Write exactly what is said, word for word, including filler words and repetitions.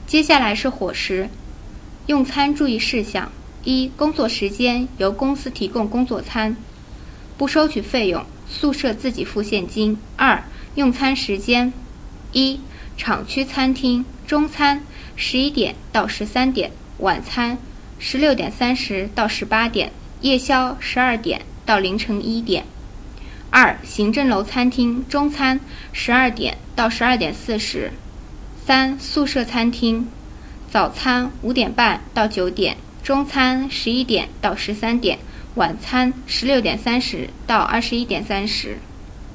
接下来是伙食。用餐注意事项：一、工作时间由公司提供工作餐，不收取费用，宿舍自己付现金。二、用餐时间：一、厂区餐厅中餐十一点到十三点，晚餐十六点三十到十八点，夜宵十二点到凌晨一点。二、行政楼餐厅中餐十二点到十二点四十。三、宿舍餐厅早餐五点半到九点，中餐十一点到十三点，晚餐十六点三十到二十一点三十。